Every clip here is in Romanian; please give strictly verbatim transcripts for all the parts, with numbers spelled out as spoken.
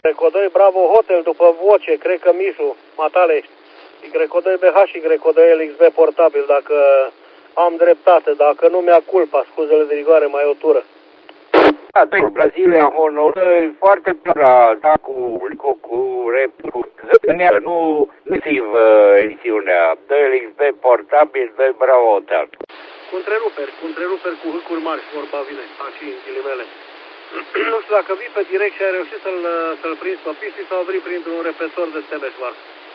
Y doi Bravo Hotel, după voce, cred că Mișu, matale, Y doi B H și Y doi L X B portabil, dacă am dreptate, dacă nu mi-a culpa, scuzele de rigoare, mai o tură. Da, Brazilia, Honor, foarte plăra, da, cu, cu, cu, cu, nu, nu tiv emisiunea, doi L X B portabil, doi Bravo Hotel. Cu întreruperi, cu întreruperi cu hâcuri mari, vorba vine, așa în ghilimele. Nu știu dacă vii pe direct și ai reușit să-l să-l prinzi pe pisti sau vii printr-un repetor de Stebeșvar.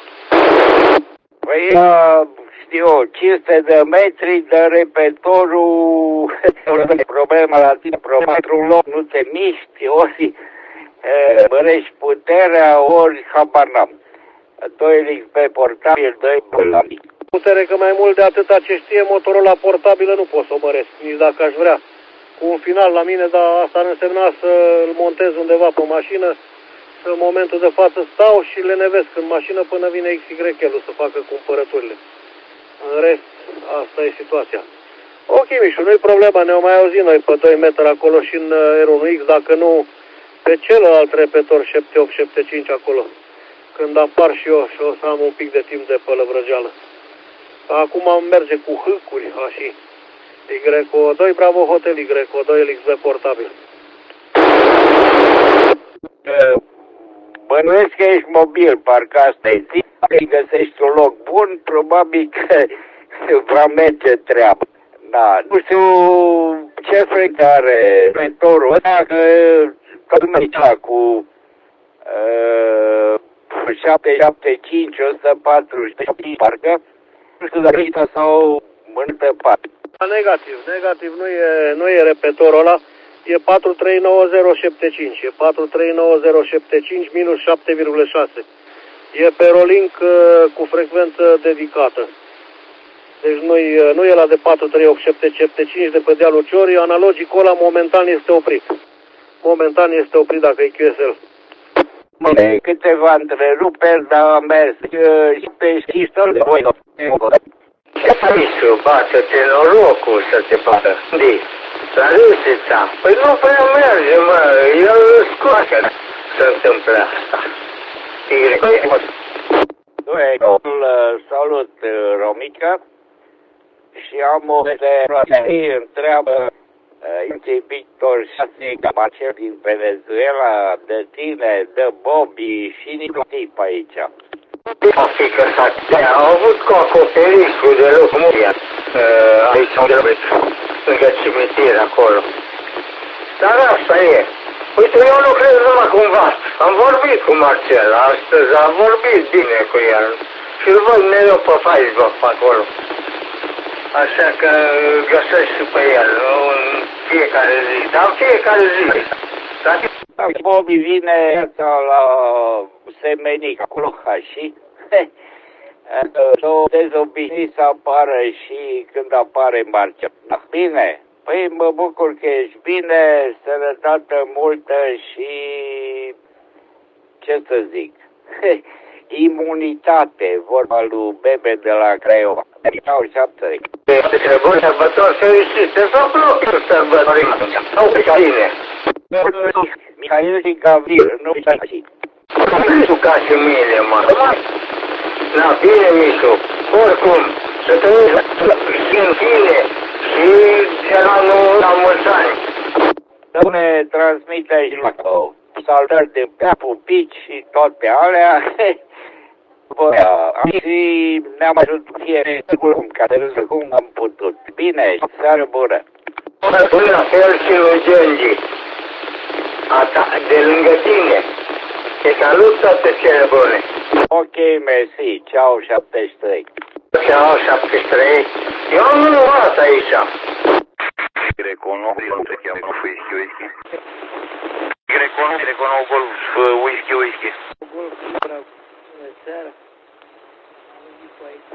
Păi, știu, cinci sute de metri de repetorul, problema la tine, problema într-un loc, nu te miști, ori mărești puterea, ori habar n-am. doi L X B portabil, doi la mic. Putere că mai mult de atâta ce știe Motorola portabilă nu pot să o măresc, nici dacă aș vrea. Cu un final la mine, dar asta ar însemna să-l montez undeva pe mașină, să în momentul de față stau și le nevesc în mașină până vine X Y L-ul să facă cumpărăturile. În rest, asta e situația. Ok, Mișu, nu-i problema, ne-o mai auzit noi pe doi metri acolo și în R unu X, dacă nu pe celălalt repetor șapte opt șapte cinci acolo, când apar și eu și o să am un pic de timp de pălăvrăgeală. Acum am merge cu hâcuri, așa. Y doi Bravo Hotel, Y doi L X B portabil. Bănuiesc că ești mobil, parcă asta e zi, găsești un loc bun, probabil că va merge treaba. Da, nu știu ce frecvență are repetorul ăsta, că tot mergea cu uh, șapte șapte cinci, o sută patruzeci și cinci, parcă, nu știu dacă e sau în altă parte. Negativ, negativ, nu e, nu e repetorul ăla, e patru trei nouă zero șapte cinci, e patru trei nouă zero șapte cinci minus șapte virgulă șase. E pe Rolink uh, cu frecvență dedicată. Deci nu-i, nu e la de patru trei opt șapte șapte cinci de pe dealul Ciorii, analogicul ăla momentan este oprit. Momentan este oprit dacă e Q S L. Câteva întreruperi, dar am mers și pe știstor de voi. Ce faci, bată-te norocul să te bată? De, la Râsița. Păi nu prea merge, mă, el scoate să întâmple asta. Salut, Romica, și am o întrebare, întreabă Inti Victor șase Camacel din Venezuela, de tine, de Bobby și nici pe aici. A fi că s-a au avut cu acoperișul de loc muria, aici unde lângă cimitir acolo. Dar asta e. Uite, eu lucrez numai cumva. Am vorbit cu Marcel astăzi, am vorbit bine cu el. Și îl văd mereu pe Facebook pe acolo. Așa că găsești și pe el, în fiecare zi. Dar în fiecare zi. Dar Bobby vine la Semenic, acolo ca și s-o dezobișnuit să apară și când apare Marcel. Bine, păi mă bucur că ești bine, sănătate multă și ce să zic, imunitate, vorba lui Bebe de la Craiova. Au șapte. Bun sărbători fericite, sau propriu sărbători, sau pe bine. Mihail și Gavril, nu uitați. Mișu ca și mine, mă. Na, bine, Mișu. Oricum, să te uiți și în fine și de la anul la mulți ani. Să ne transmite și la saltări de capul pici și tot pe alea. Și ne-am ajutat fiecare cum, ca să râză cum am putut. Bine, seară bună. Până la fel și lui Gengi. Ata, de lângă tine. Te salut toate cele bune. Ok, mersi. Ceau, șaptezeci și trei. Ceau, șaptezeci și trei. Eu am luat aici. Grecono, nu te cheamă whisky, whisky. Grecono, Grecono, Golf, whisky, whisky. Golf, bravo. Bună seara. Am venit cu aici.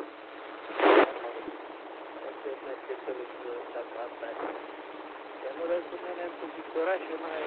Este mergetorul cu ăsta asta. Că nu răspundeam cu Victorașe mai...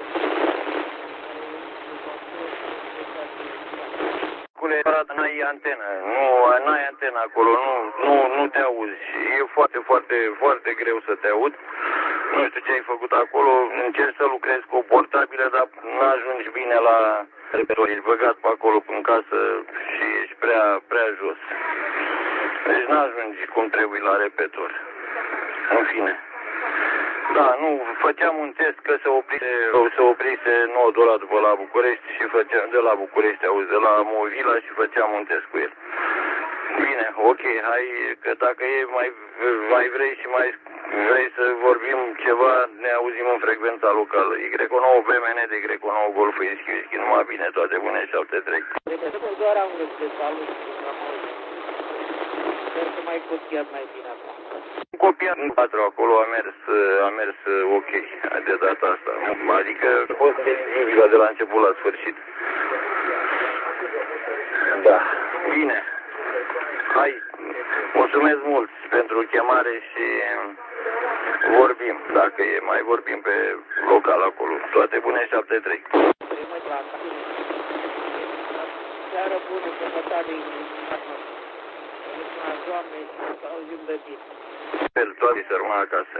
N-ai antenă, nu, n-ai antenă acolo, nu, nu, nu te auzi. E foarte, foarte, foarte greu să te aud. Nu știu ce ai făcut acolo, încerci să lucrezi cu o portabilă, dar n-ajungi bine la, Ești băgat pe acolo în casă și ești prea, prea jos. Deci n-ajungi cum trebuie la repetor. În fine. Da, nu, făceam un test că se oprise, se oprise nodul ăla după la București și făceam, de la București, auzi, de la Movila și făceam un test cu el. Bine, ok, hai, că dacă e mai, mai vrei și mai vrei să vorbim ceva, ne auzim în frecvența locală. Y nouă B M N de Y nouă Golf Whisky Whisky, numai bine, toate bune, șapte trei. Doar am vrut de salut și am auzit. Sper că mai copiat mai bine acum. Copiat în patru acolo a mers, a mers ok de data asta. Adică a fost vizibilă de la început la sfârșit. Da. Bine. Hai, mulțumesc mult pentru chemare și vorbim, dacă e, mai vorbim pe local acolo. Toate bune, șapte trei. Seară bună, sănătate, Doamne, și să auzim de bine. Fel, toate să rămână acasă.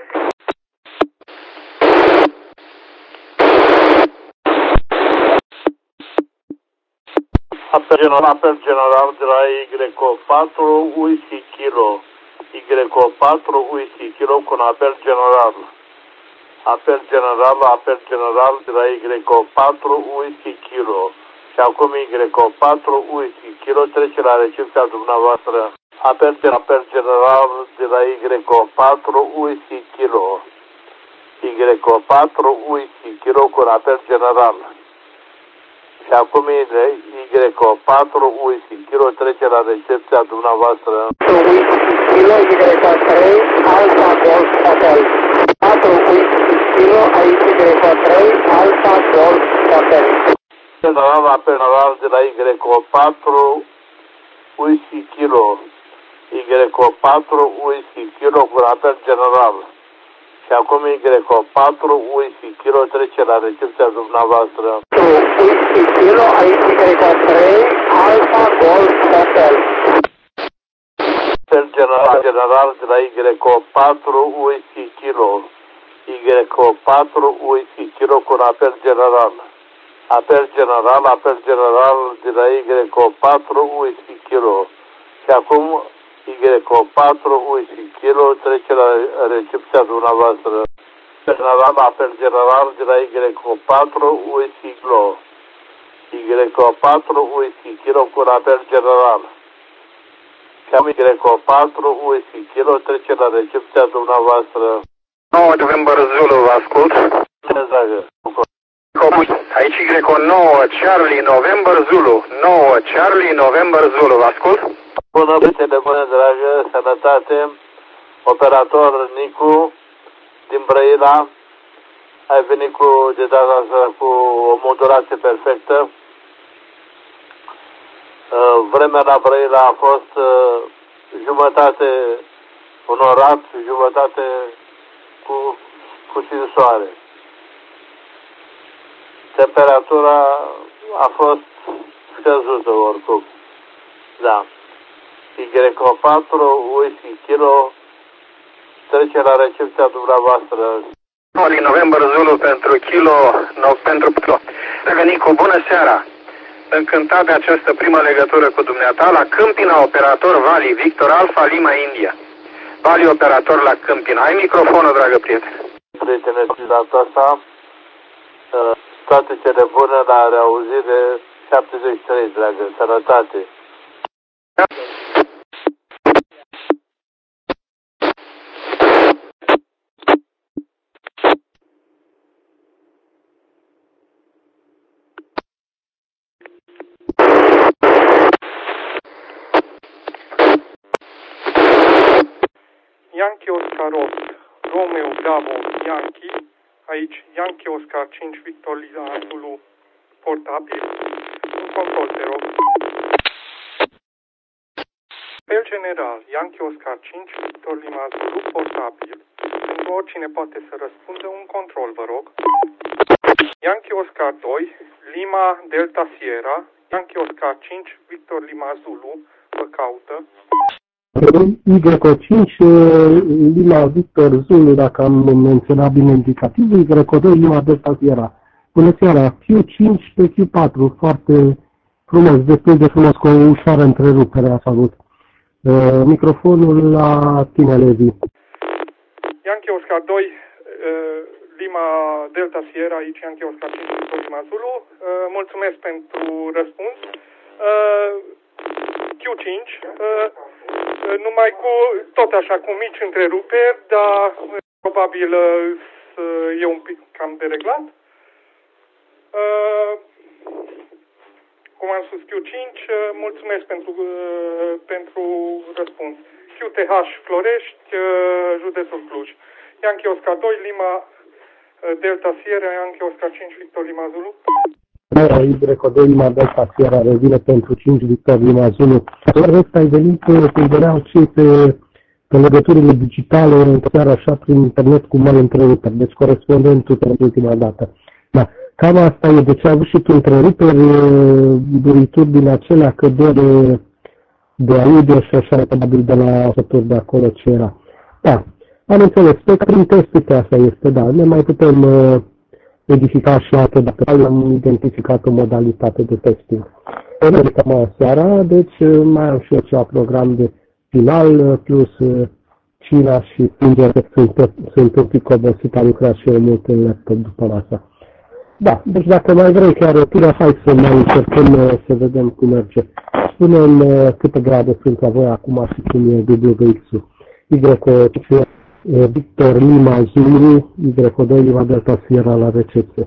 Apel general, apel general de la Y patru Whisky Kilo. Y patru Whisky Kilo cu un apel general. Apel general, apel general de la Y patru Whisky Kilo. Și acum Y patru Whisky Kilo trece la recepția dumneavoastră. Apel, apel general de la Y patru Whisky Kilo. Y patru Whisky Kilo cu un apel general. Și acum Y patru Whisky Kilo trece la recepția dumneavoastră. Kilo Y trei Alfa Golf Hotel. patru Whisky Kilo aici Y trei Alfa Golf Hotel. General, apel general de la Y patru Whisky Kilo. Y patru Whisky Kilo cu apel general. Și acum Y patru Whisky Kilo trece la recepția dumneavoastră. Whisky Kilo aici Y trei Alfa Golf Hotel. Apel general, general de la Y patru Whisky Kilo. Y patru Whisky Kilo cu un apel general. Apel general, apel general de la Y patru Whisky Kilo. Și acum Y patru Whisky Kilo trece la recepția dumneavoastră. General, apel general de la Y patru Whisky Kilo. Y patru Whisky Kilo cu un apel general. Și acum Y patru Whisky Kilo trece la recepția dumneavoastră. nouă November Zulu, vă ascult. Aici Y nouă Charlie November Zulu. nouă Charlie November Zulu, vă ascult. Bună, telefone dragă, sănătate, operator Nicu din Brăila, ai venit cu, de data asta cu o modulație perfectă. Vremea la Brăila a fost jumătate onorat, jumătate cu puțin soare. Temperatura a fost scăzută oricum, da. Y patru Whisky Kilo trece la recepția dumneavoastră. Din November Zulu pentru Kilo, no, pentru Kilo. Nicu, bună seara! Încântat de această primă legătură cu dumneata la Câmpina, operator Vali, Victor Alfa, Lima, India. Vali, operator la Câmpina. Ai microfonul, dragă prieten. Prietene, de data asta, toate cele bune la reauzire șaptezeci și trei, dragă, sănătate. Yankee Oscar opt, Romeo Bravo Yankee, aici Yankee Oscar cinci Victor Lima Zulu portabil, un control te rog. Apel general, Yankee Oscar cinci Victor Lima Zulu portabil, pentru oricine poate să răspundă un control, vă rog. Yankee Oscar doi, Lima Delta Sierra, Yankee Oscar cinci Victor Lima Zulu, vă caută. Y cinci, Lima Victor Zulu, dacă am menționat bine indicativul, Y doi, Lima Delta Sierra. Bună seara, Q cinci pe Q patru, foarte frumos, destul de frumos, cu o ușoară întrerupere a avut. Uh, microfonul la tine, Levi. Yankee Oscar doi, uh, Lima Delta Sierra, aici Yankee Oscar cinci, Lima Zulu. Uh, mulțumesc pentru răspuns. Uh, Q cinci, uh, numai cu, tot așa, cu mici întreruperi, dar probabil uh, e un pic cam de reglat. Uh, cum am spus, Q cinci, uh, mulțumesc pentru, uh, pentru răspuns. Q T H Florești, uh, județul Cluj. Yankee Oscar doi, Lima uh, Delta Sierra, Yankee Oscar cinci, Victor Lima Zulu. Y doi Lima Delta Sierra revine pentru cinci Victor Lima Zulu. Doar vezi că ai venit când veneau cei pe, pe legăturile digitale în seara așa prin internet cu mari întreruperi, deci corespondentul pentru ultima dată. Da. Cam asta e, deci ai avut și tu întreruperi, durituri din acelea, căderi de, de audio și așa, probabil de la sături de acolo ce era. Da, am înțeles, pe prin testul asta este, da, ne mai putem uh, edifica și alte, dacă am identificat o modalitate de testing. Cam seara, deci mai am și eu ceva program de final, plus uh, China și Singer, sunt, sunt un pic obosit, am lucrat și eu mult în laptop după masa. Da, deci dacă mai vrei chiar o tură, hai să mai încercăm să vedem cum merge. Spune-mi câte grade sunt la voi acum și cum e W X-ul. Y, Victor Lima Zulu, Y doi Lima Delta Sierra la recepție.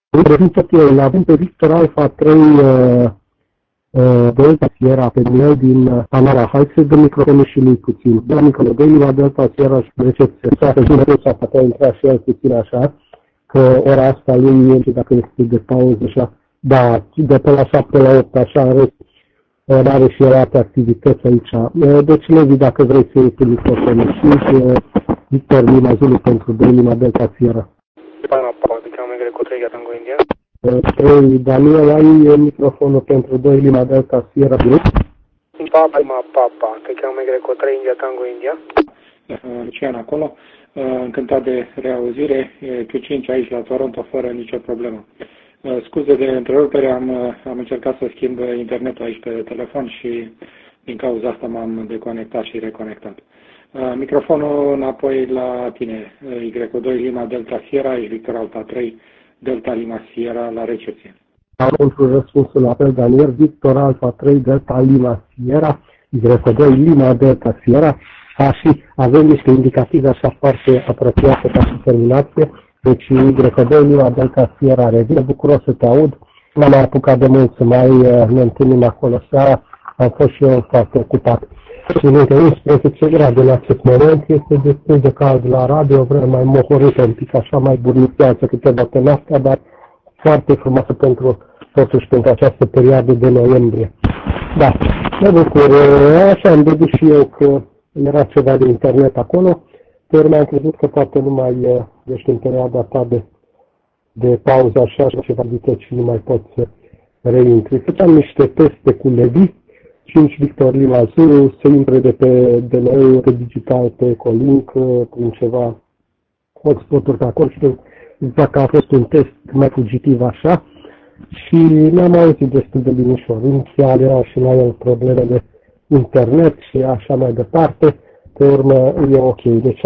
Îl avem pe Victor Alpha trei uh, uh, Delta Sierra pe mail din Panara. Hai să dăm microfonul și lui puțin. De la Victor doi Lima Delta Sierra și recepție. Să jură să poate intra și el puțin așa. Că ora asta lui e și dacă este de pauză așa, da, de pe la șapte la opt, așa, în rest, are și el alte activități aici. Deci, Levi, dacă vrei să iei pe microfonul și Victor Lima Zulu pentru doi Lima Delta Sierra. Pana Papa, de cam negre cu trei Tango India. trei, Daniel, ai microfonul pentru doi Lima Delta Sierra. Papa, Papa, de cam negre cu trei India Tango India. Lucian acolo. Încântat de reauzire, Q cinci aici la Toronto fără nicio problemă. Scuze de întrerupere, am, am încercat să schimb internetul aici pe telefon și din cauza asta m-am deconectat și reconectat. Microfonul înapoi la tine, Y doi Lima Delta Sierra, Victor Alpha trei Delta Lima Sierra la recepție. Pentru răspunsul la fel, Daniel, Victor Alpha trei Delta Lima Sierra, Y doi Lima Delta Sierra. A, și avem niște indicative așa foarte apropiate ca și terminație. Deci Y doi Lima Delta Sierra revine, bucuros să te aud. N-am mai apucat de mult să mai uh, ne întâlnim acolo seara, am fost și eu foarte ocupat. Și între unsprezece grade în acest moment, este destul de cald la radio, o vreme mai mohorâtă, un pic așa mai burniceață câteva pe noaptea, dar foarte frumoasă pentru, totuși pentru această perioadă de noiembrie. Da, mă bucur, așa am vedut și eu că era ceva de internet acolo, pe urmă am crezut că poate nu mai ești în perioada ta de, de pauză așa și ceva viteci și nu mai poți să reintri. Făceam niște teste cu Levi, cinci Victor Lima Zulu, se intre de pe D N A, pe digital, pe Ecolink, prin ceva hotspot-uri pe acolo și exact că a fost un test mai fugitiv așa și ne-am auzit destul de linișor. Inițial erau și la el probleme de internet și așa mai departe, pe urmă e ok. Deci